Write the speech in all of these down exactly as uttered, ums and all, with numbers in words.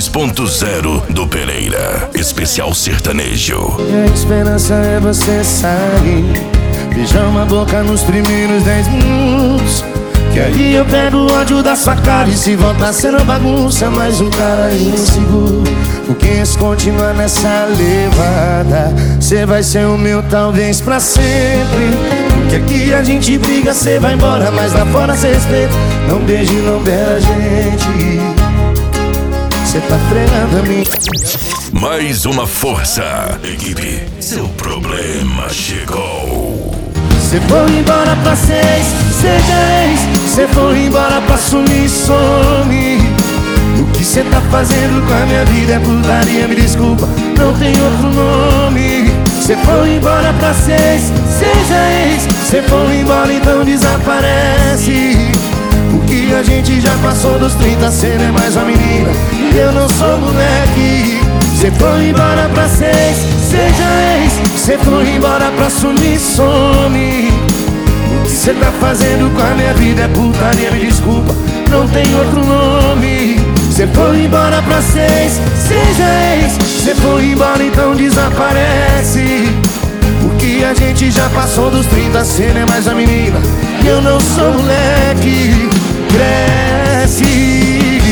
ponto zero do Pereira. Especial sertanejo. E a esperança é você sair, beijar uma boca nos primeiros dez minutos, que aí eu pego o ódio da sua cara. E se voltar sendo bagunça, mais um cara inseguro. Porque se continuar nessa levada, cê vai ser o meu talvez pra sempre. Porque aqui a gente briga, cê vai embora, mas lá fora cê respeita. Não beije, não beira a gente, cê tá fregando a mim. Mais uma força, equipe, seu problema chegou. Cê foi embora pra seis, seja ex. Cê foi embora pra sumir, some. O que cê tá fazendo com a minha vida é putaria, me desculpa, não tem outro nome. Cê foi embora pra seis, seja ex. Cê foi embora, então desaparece. Porque a gente já passou dos trinta, cê não é mais uma menina e eu não sou moleque. Cê foi embora pra seis, seja ex. Cê foi embora pra sumir, some. O que cê tá fazendo com a minha vida é putaria, me desculpa, não tem outro nome. Cê foi embora pra seis, seja ex. Cê foi embora, então desaparece. Porque a gente já passou dos trinta, cê não é mais a menina e eu não sou moleque. Cresce.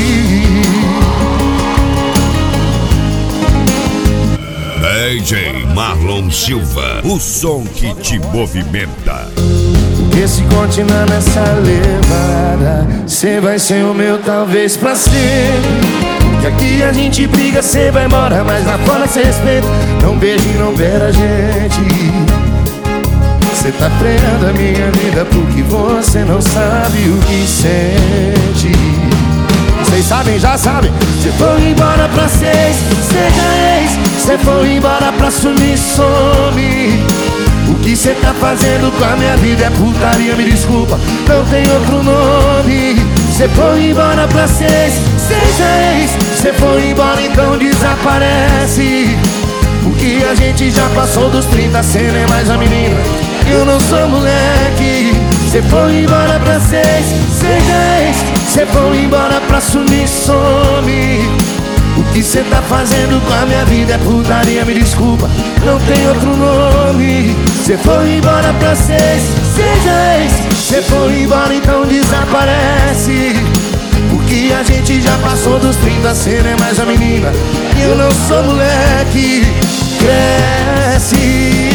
D J Marlon Silva, o som que te movimenta. Porque se continuar nessa levada, cê vai ser o meu talvez pra sempre. Que aqui a gente briga, cê vai embora, mas lá fora cê respeita. Não beije, não beira a gente, cê tá freando a minha vida porque você não sabe o que sente. Vocês sabem, já sabem. Cê foi embora pra seis, seja ex. Cê foi embora pra sumir, some. O que cê tá fazendo com a minha vida é putaria, me desculpa, não tem outro nome. Cê foi embora pra seis, seja ex. Cê foi embora, então desaparece. Porque a gente já passou dos trinta, cê não é mais a menina, eu não sou moleque. Cê foi embora pra seis, seja ex. Cê foi embora pra sumir, some. O que cê tá fazendo com a minha vida é putaria, me desculpa, não tem outro nome. Cê foi embora pra seis, seja ex. Cê foi embora, então desaparece. Porque a gente já passou dos trinta, cê não é mais a menina e eu não sou moleque. Cresce.